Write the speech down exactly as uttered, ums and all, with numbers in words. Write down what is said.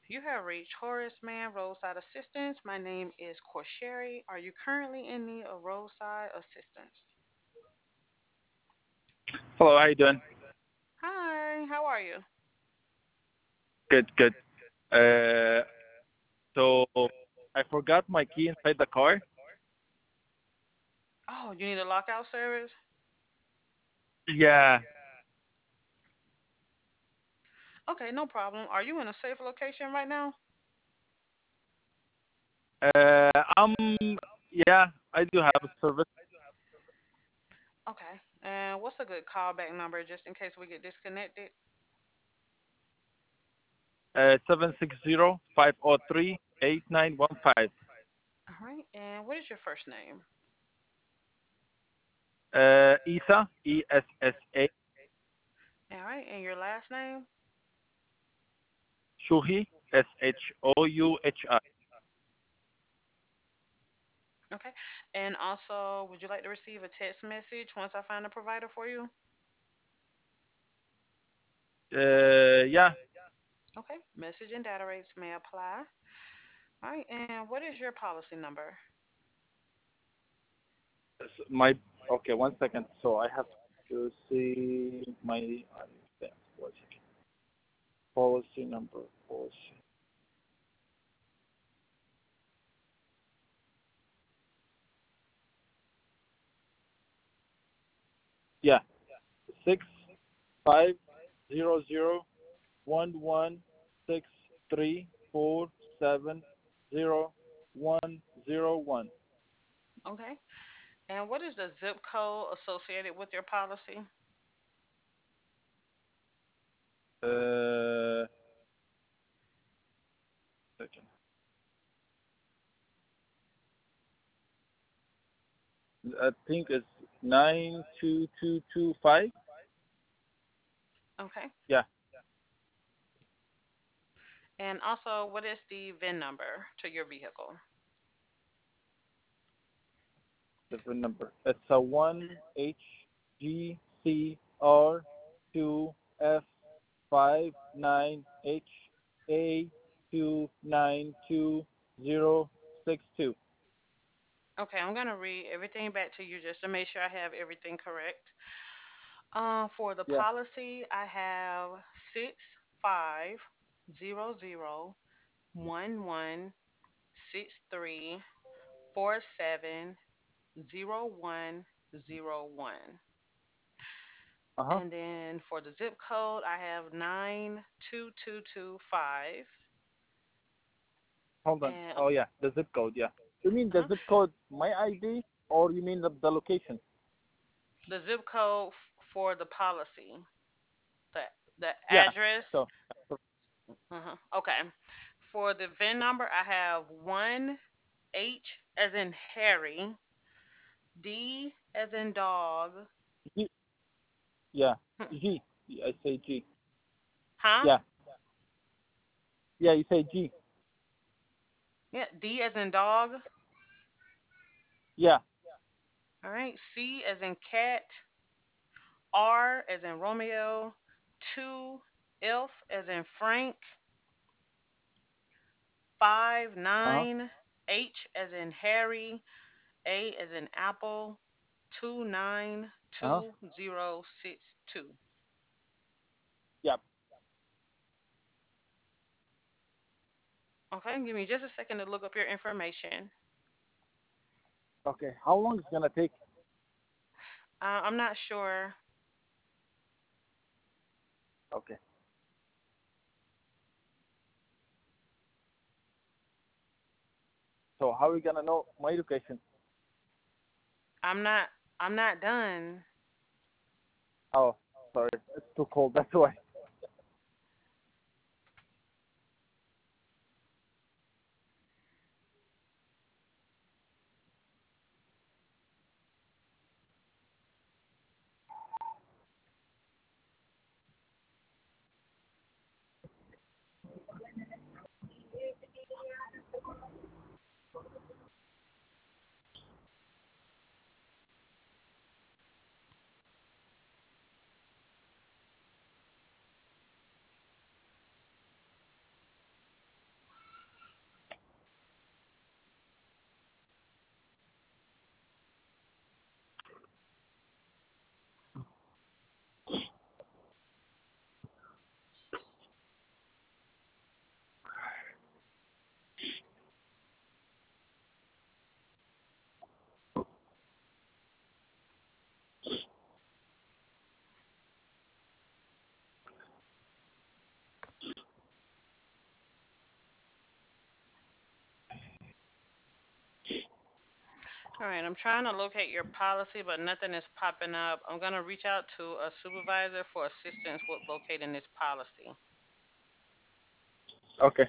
You have reached Horace Mann Roadside Assistance. My name is Corsheri. Are you currently in need of roadside assistance? Hello, how you doing? Hi, how are you? Good, good. Uh, so I forgot my key inside the car. Oh, you need a lockout service? Yeah. Okay, no problem. Are you in a safe location right now? Uh, um, yeah, I do have a service. Okay. And what's a good callback number just in case we get disconnected? Uh, seven six zero five zero three eight nine one five. All right. And what is your first name? Uh, Isa E S S A All right. And your last name? Shuhi S H O U H I. Okay. And also, would you like to receive a text message once I find a provider for you? Uh, yeah. Okay. Message and data rates may apply. All right. And what is your policy number? S- My okay. One second. So I have to see my uh, one second. Policy number. Policy. Yeah. Six five zero zero one one six three four seven zero one zero one. Okay. And what is the zip code associated with your policy? Uh, second. I think it's nine two two two five. Okay. Yeah, And also, what is the V I N number to your vehicle? the V I N number. It's a one H G C R two F five nine H A two nine two zero six two. Okay, I'm gonna read everything back to you just to make sure I have everything correct. Um, for the Yeah. policy, I have six five zero zero one one six three four seven zero one zero one. Uh huh. And then for the zip code, I have nine two two two five. Hold on. And Oh yeah, the zip code. Yeah. You mean the uh zip code, my I D, or you mean the, the location? the zip code f- for the policy, the the Yeah. address. So Uh-huh. Okay. For the V I N number, I have one H as in Harry, D as in dog. G. Yeah. Hmm. G. I say G. Huh? Yeah. Yeah. You say G. Yeah, D as in dog. Yeah. All right. C as in cat, R as in Romeo, two F as in Frank, five Uh huh. nine H as in Harry, A as in Apple, two nine Uh huh. two zero six two. Yeah. Okay, give me just a second to look up your information. Okay. How long is it gonna take? Uh, I'm not sure. Okay. So how are we gonna know my location? I'm not. I'm not done. Oh, sorry. It's too cold. That's why. All right, I'm trying to locate your policy, but nothing is popping up. I'm going to reach out to a supervisor for assistance with locating this policy. Okay.